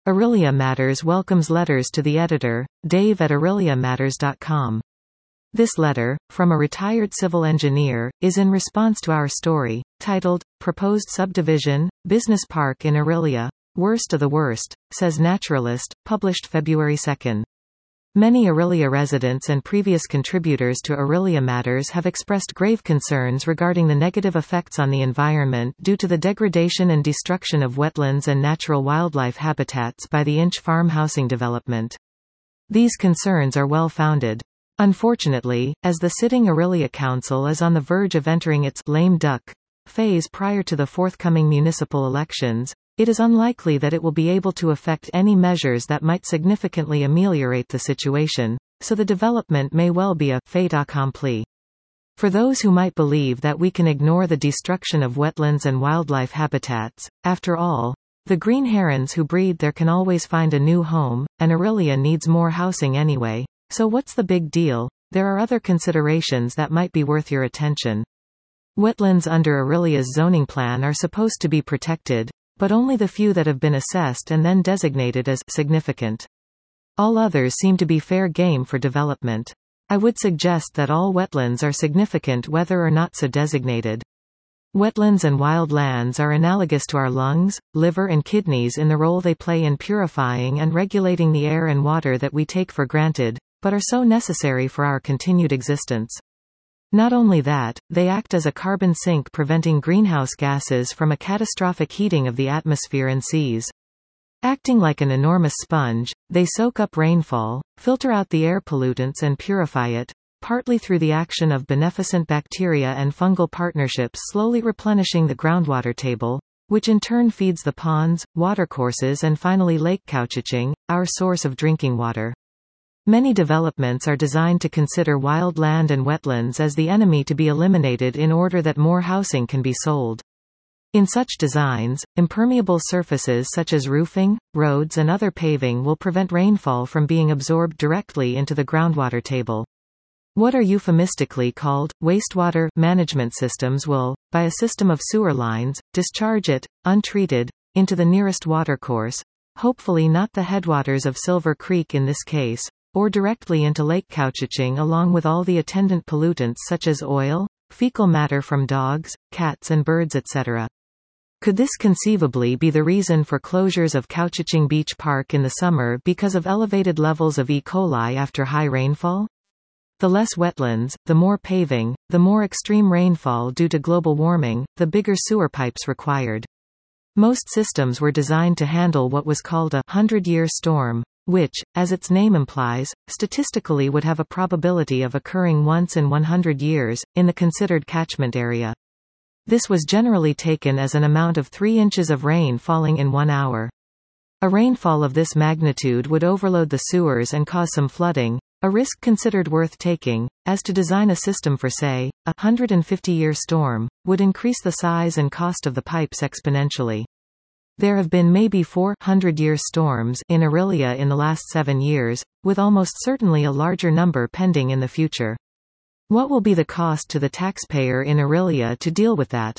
Aurelia Matters welcomes letters to the editor, Dave at aureliamatters.com. This letter, from a retired civil engineer, is in response to our story, titled, Proposed Subdivision, Business Park in Aurelia, Worst of the Worst, says Naturalist, published February 2. Many Aurelia residents and previous contributors to Aurelia Matters have expressed grave concerns regarding the negative effects on the environment due to the degradation and destruction of wetlands and natural wildlife habitats by the Inch Farm housing development. These concerns are well-founded. Unfortunately, as the sitting Aurelia Council is on the verge of entering its lame duck phase prior to the forthcoming municipal elections, it is unlikely that it will be able to effect any measures that might significantly ameliorate the situation, so the development may well be a fait accompli. For those who might believe that we can ignore the destruction of wetlands and wildlife habitats, after all, the green herons who breed there can always find a new home, and Aurelia needs more housing anyway, so what's the big deal? There are other considerations that might be worth your attention. Wetlands under Aurelia's zoning plan are supposed to be protected, but only the few that have been assessed and then designated as significant. All others seem to be fair game for development. I would suggest that all wetlands are significant whether or not so designated. Wetlands and wild lands are analogous to our lungs, liver and kidneys in the role they play in purifying and regulating the air and water that we take for granted, but are so necessary for our continued existence. Not only that, they act as a carbon sink preventing greenhouse gases from a catastrophic heating of the atmosphere and seas. Acting like an enormous sponge, they soak up rainfall, filter out the air pollutants and purify it, partly through the action of beneficent bacteria and fungal partnerships slowly replenishing the groundwater table, which in turn feeds the ponds, watercourses and finally Lake Couchiching, our source of drinking water. Many developments are designed to consider wild land and wetlands as the enemy to be eliminated in order that more housing can be sold. In such designs, impermeable surfaces such as roofing, roads and other paving will prevent rainfall from being absorbed directly into the groundwater table. What are euphemistically called wastewater management systems will, by a system of sewer lines, discharge it, untreated, into the nearest watercourse, hopefully not the headwaters of Silver Creek in this case, or directly into Lake Couchiching along with all the attendant pollutants such as oil, fecal matter from dogs, cats and birds etc. Could this conceivably be the reason for closures of Couchiching Beach Park in the summer because of elevated levels of E. coli after high rainfall? The less wetlands, the more paving, the more extreme rainfall due to global warming, the bigger sewer pipes required. Most systems were designed to handle what was called a 100-year storm, which, as its name implies, statistically would have a probability of occurring once in 100 years, in the considered catchment area. This was generally taken as an amount of 3 inches of rain falling in 1 hour. A rainfall of this magnitude would overload the sewers and cause some flooding, a risk considered worth taking, as to design a system for say, a 150-year storm, would increase the size and cost of the pipes exponentially. There have been maybe 4 100-year storms in Aurelia in the last 7 years, with almost certainly a larger number pending in the future. What will be the cost to the taxpayer in Aurelia to deal with that?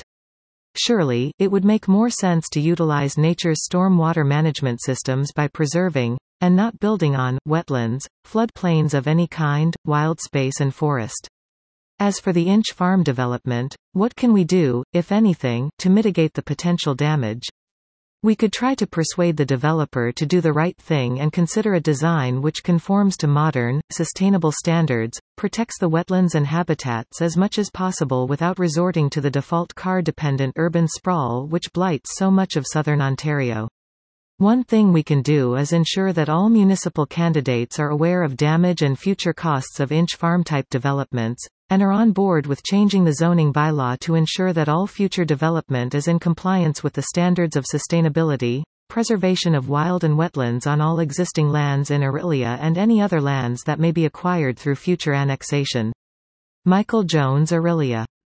Surely, it would make more sense to utilize nature's storm water management systems by preserving, and not building on, wetlands, floodplains of any kind, wild space and forest. As for the Inch Farm development, what can we do, if anything, to mitigate the potential damage? We could try to persuade the developer to do the right thing and consider a design which conforms to modern, sustainable standards, protects the wetlands and habitats as much as possible without resorting to the default car-dependent urban sprawl which blights so much of southern Ontario. One thing we can do is ensure that all municipal candidates are aware of damage and future costs of Inch Farm-type developments, and are on board with changing the zoning bylaw to ensure that all future development is in compliance with the standards of sustainability, preservation of wild and wetlands on all existing lands in Aurelia and any other lands that may be acquired through future annexation. Michael Jones, Aurelia.